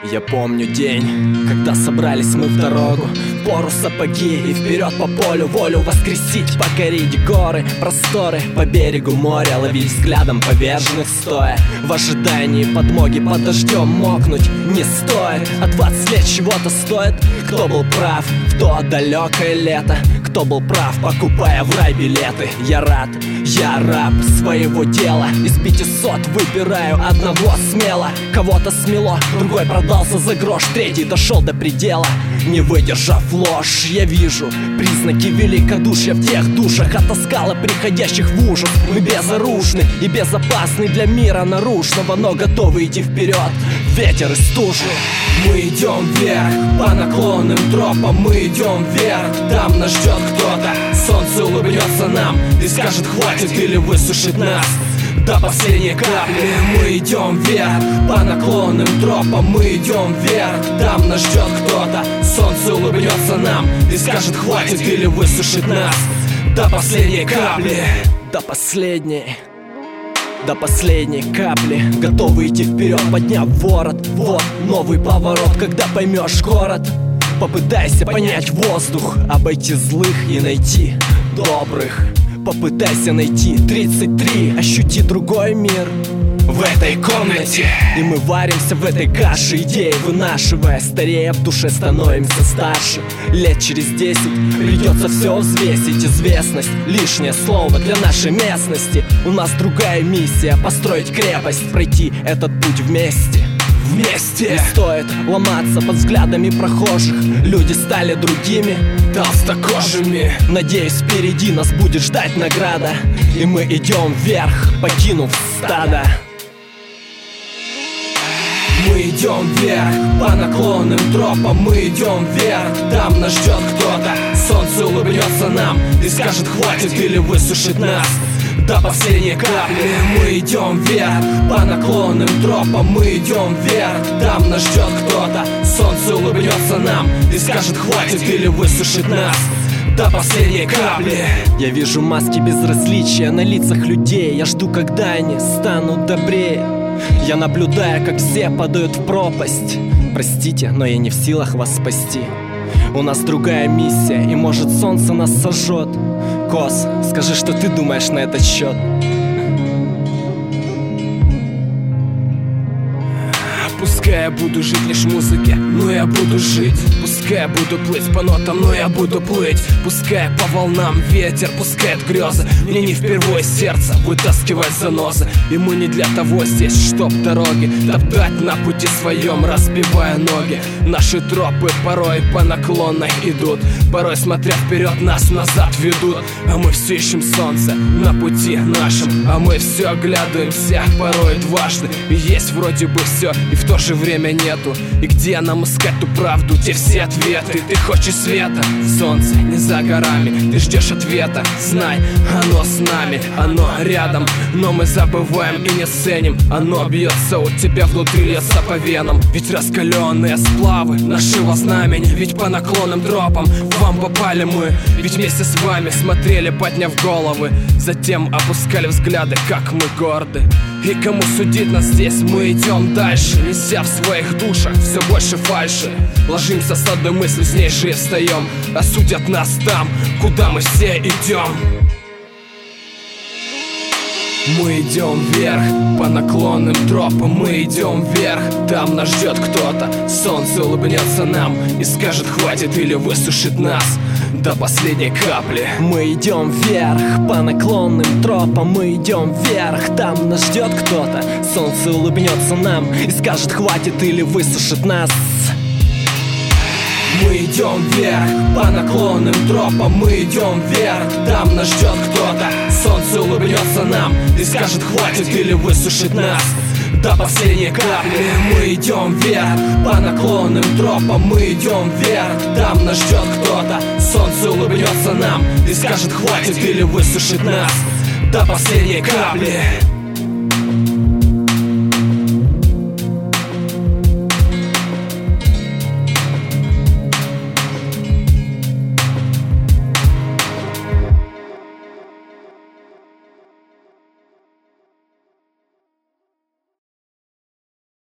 Я помню день, когда собрались мы в дорогу, в пору сапоги и вперед по полю, волю воскресить, покорить горы, просторы по берегу моря, ловить взглядом поверженных стоя, в ожидании подмоги под дождем мокнуть не стоит. А 20 лет чего-то стоит. Кто был прав в то далекое лето? Кто был прав, покупая в рай билеты? Я рад, я раб своего дела. Из 500 выбираю одного смело. Кого-то смело, другой продался за грош, третий дошел до предела. Не выдержав ложь, я вижу признаки великодушия в тех душах, отаскала приходящих в ужас. Мы безоружны и безопасны для мира наружного, но готовы идти вперед, ветер и стужу. Мы идем вверх по наклонным тропам, мы идем вверх, там нас ждет кто-то. Солнце улыбнется нам и скажет хватит или высушит нас до последней капли. Мы идем вверх по наклонным тропам, мы идем вверх, там нас ждет кто-то. Солнце улыбнется нам и скажет хватит или высушит нас до последней капли. До последней капли. Готовы идти вперед, подняв ворот. Вот новый поворот, когда поймешь город. Попытайся понять воздух, обойти злых и найти добрых. Попытайся найти 33, ощути другой мир в этой комнате. И мы варимся в этой каше идей, вынашивая, старея в душе становимся старше. Лет через 10 придется все взвесить. Известность, лишнее слово для нашей местности. У нас другая миссия, построить крепость, пройти этот путь вместе. Не стоит ломаться под взглядами прохожих. Люди стали другими, толстокожими. Надеюсь, впереди нас будет ждать награда, и мы идем вверх, покинув стадо. Мы идем вверх по наклонным тропам, мы идем вверх, там нас ждет кто-то. Солнце улыбнется нам и скажет хватит или высушит нас до последней капли. Мы идем вверх по наклонным тропам, мы идем вверх, там нас ждет кто-то. Солнце улыбнется нам и скажет хватит или высушит нас до последней капли. Я вижу маски безразличия на лицах людей. Я жду, когда они станут добрее. Я наблюдаю, как все падают в пропасть. Простите, но я не в силах вас спасти. У нас другая миссия, и может солнце нас сожжет. Кос, скажи, что ты думаешь на этот счет. Пускай я буду жить лишь в музыке, но я буду жить. Пускай я буду плыть по нотам, но я буду плыть. Пускай по волнам ветер пускает грезы. Мне не впервой сердце вытаскивать занозы. И мы не для того здесь, чтоб дороги топтать на пути своем, разбивая ноги. Наши тропы порой по наклонной идут, порой смотря вперед нас назад ведут. А мы все ищем солнце на пути нашем, а мы все оглядываемся порой дважды. И есть вроде бы все, и в то же время нету. И где нам искать ту правду, те все ответы? Ты хочешь света, солнце не за горами, ты ждешь ответа, знай, оно с нами, оно рядом. Но мы забываем и не ценим, оно бьется у тебя внутри, льется по венам. Ведь раскаленные сплавы нашего знамени, ведь по наклонным тропам к вам попали мы. Ведь вместе с вами смотрели, подняв головы, затем опускали взгляды, как мы горды. И кому судить нас здесь, мы идем дальше, неся в своих душах все больше фальши. Ложимся с одной мыслью, с ней же и встаем. Осудят нас там, куда мы все идем. Мы идем вверх по наклонным тропам, мы идем вверх, там нас ждет кто-то. Солнце улыбнется нам и скажет хватит или высушит нас до последней капли. Мы идем вверх по наклонным тропам, мы идем вверх, там нас ждет кто-то. Солнце улыбнется нам и скажет хватит или высушит нас. Мы идем вверх по наклонным тропам, мы идем вверх, там нас ждет кто-то. Солнце улыбнется нам и скажет хватит или высушит нас до последней капли. Мы идем вверх по наклонным тропам, мы идем вверх, там нас ждет кто-то. Солнце улыбнется нам и скажет хватит или высушит нас до последней капли.